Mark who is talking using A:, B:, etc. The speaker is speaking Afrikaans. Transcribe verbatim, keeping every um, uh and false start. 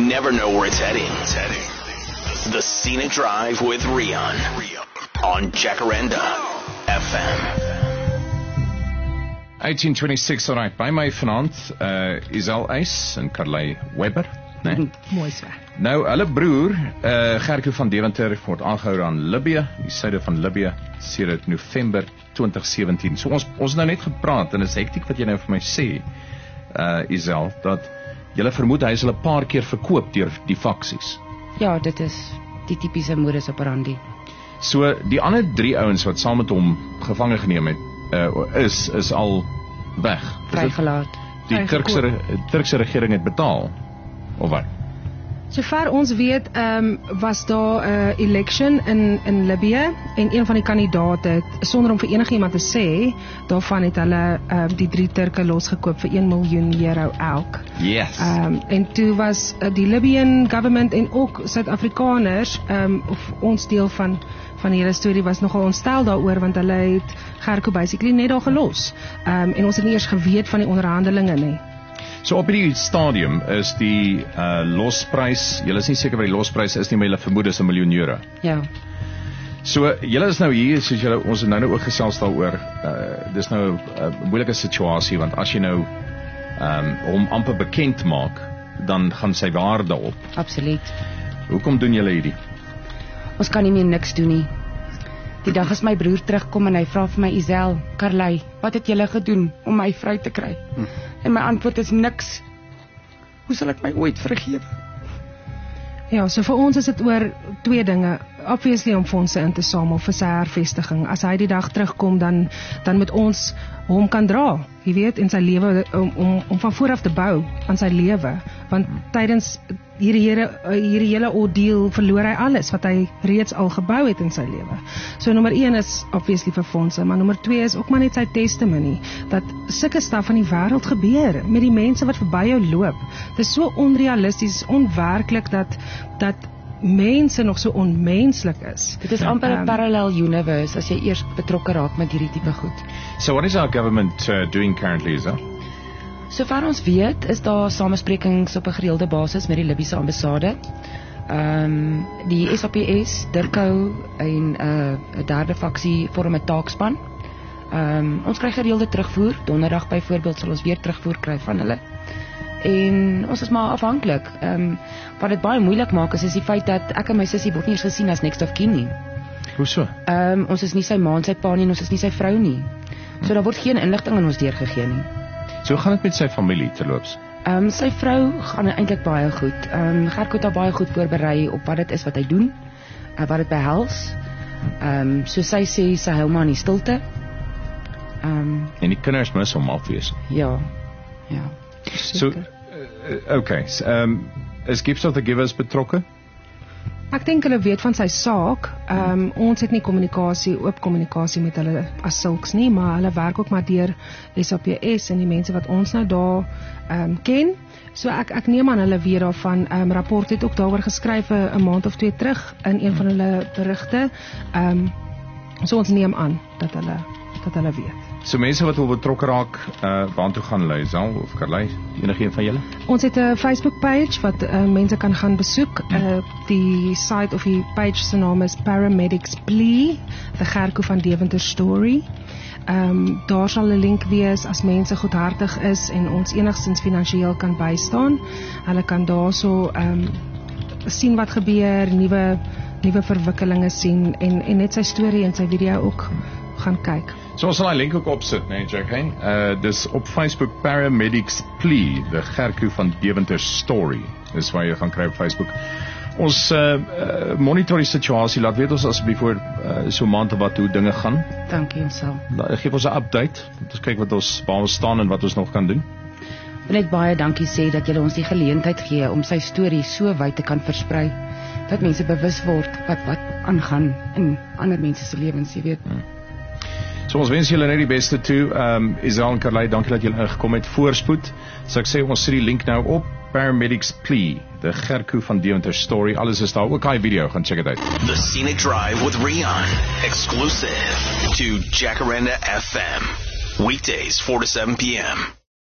A: never know where it's heading. It's heading. The Scenic Drive with Rian on Jacaranda F M.
B: eighteen twenty-six, alright, by my vanaand uh, Isel Eis en Carly Webber, nee?
C: Mooi so.
B: Nou, hulle broer, uh, Gerco van Deventer, word aangehoud aan Libië, die suide van Libië, sedert November twintig sewentien. So ons, ons nou net gepraat, en het is hektiek wat jy nou vir my sê, uh, Isel, dat julle vermoed, hy is hulle 'n paar keer verkoop deur die faksies.
D: Ja, dit is die typiese modus operandi.
B: So, die ander drie ouens wat saam met hom gevange geneem het, uh, is, is al weg.
D: Vrygelaat.
B: Die Turkse, Turkse regering het betaal, of wat?
C: Sover ons weet, um, was daar 'n uh, election in in Libië en een van die kandidaate het, sonder om vir enigiemand te sê, daarvan het hulle uh, die drie Turke losgekoop vir een miljoen euro elk.
B: Yes.
C: Um, en toe was uh, die Libyan government en ook Suid-Afrikaners, um, of ons deel van van die hele storie was nogal ontstel daaroor, want hulle het Gerco basically net daar gelos. Um, en ons het nie eers geweet van die onderhandelinge nie.
B: So op die stadium is die uh, losprys, julle is nie seker wat die losprys is nie, maar julle vermoed is 'n miljoen euro.
D: Ja.
B: So julle is nou hier, soos julle, ons het nou nou ook gesels daaroor, uh, dis nou 'n uh, moeilike situasie, want as jy nou um, hom amper bekend maak, dan gaan sy waarde op.
D: Absoluut.
B: Hoekom doen julle hierdie?
D: Ons kan nie meer niks doen nie. Die dag as my broer terugkom en hy vra vir my, Isel, Carly, wat het julle gedoen om my vry te kry? Hm. En my antwoord is niks. Hoe sal ek my ooit vergewe?
C: Ja, so vir ons is dit oor twee dinge. Obviously om fondse in te samel vir sy hervestiging. As hy die dag terugkom, dan dan moet ons hom kan dra, jy weet, in sy lewe, om, om, om van vooraf te bou aan sy lewe. Want tydens hierdie hele hierdie hele ordeal verloor hy alles wat hy reeds al gebou het in sy lewe. So nommer een is obviously vir fondse, maar nommer twee is ook maar net sy testimony, dat sulke staf van die wêreld gebeur met die mense wat verby jou loop. Dit is so onrealisties, onwerklik dat dat mense nog so onmenslik is.
D: Dit is amper 'n um, parallel universe as jy eers betrokke raak met hierdie tipe goed.
B: So what is our government uh, doing currently, is that?
D: Sover ons weet, is daar samesprekings op 'n gereelde basis met die Libiese ambassade. Ehm um, die S A P S, Dirkou en 'n uh, derde faksie vorm 'n taakspan. Ehm um, ons kry gereelde terugvoer. Donderdag byvoorbeeld sal ons weer terugvoer kry van hulle. En ons is maar afhanklik. Ehm um, wat dit baie moeilik maak is, is die feit dat ek en my sussie word nie eens gesien as next of kin nie.
B: Hoe so?
D: Ehm um, ons is nie sy ma en sy pa nie, en ons is nie sy vrou nie. So daar word geen inligting aan ons deurgegee nie.
B: So gaan dit met sy familie terloops?
D: Ehm um, sy vrou gaan eintlik baie goed. Ehm um, Gerco het haar baie goed voorberei op wat dit is wat hy doen, uh, wat dit behels. Ehm um, so sy sê sy hou maar in die stilte. Ehm um,
B: En die kinders mis hom obvious.
D: Ja. Ja.
B: So uh, okay, so, um, is Gibbs of the Givers betrokke?
C: Ek dink hulle weet van sy saak. Um, ons het nie kommunikasie, oop kommunikasie met hulle as sulks nie, maar hulle werk ook maar deur S A P S en die mense wat ons nou daar um, ken. So ek ek neem aan hulle weet daarvan. Um, rapport het ook daaroor geskryf 'n maand of twee terug in een van hulle berigte. Um, so ons neem aan dat hulle dat hulle weet.
B: So mense wat wil betrokke raak, uh, waartoe gaan hulle, Isel of Carly, enigeen van julle?
C: Ons het 'n Facebook page wat uh, mense kan gaan besoek. Uh, die site of die page se naam is Paramedics Plea, the Gerco van Deventer story. Um, daar sal 'n link wees as mense goedhartig is en ons enigstens finansiëel kan bystaan. Hulle kan daarso um, sien wat gebeur, nuwe nuwe verwikkelinge sien en en net sy storie en sy video ook gaan kyk.
B: So ons sal die link ook opsit, nee, Jacqueline. Uh, dis op Facebook Paramedics Plea, the Gerco van Deventer story. Dis waar jy gaan kry op Facebook. Ons uh, uh, monitor die situasie, laat weet ons asseblief voor uh, so maand of wat hoe dinge gaan.
D: Dankie, ons sal.
B: Geef ons 'n update, ons kyk wat ons waar ons staan en wat ons nog kan doen.
D: Ek wil net baie dankie sê dat julle ons die geleentheid gee om sy storie so wyd te kan versprei, dat mense bewus word wat wat aangaan in ander mense se lewens, jy weet.
B: Hmm. So ons wens julle net die beste toe. Um, Isel en Carly, dankie dat julle ingekom het, voorspoed. So ek sê, ons sit die link nou op, Paramedics Plea, the Gerco van Deventer story. Alles is daar, ook hy video, gaan check it out.
A: The Scenic Drive with Rian, exclusive to Jacaranda F M, weekdays four to seven p m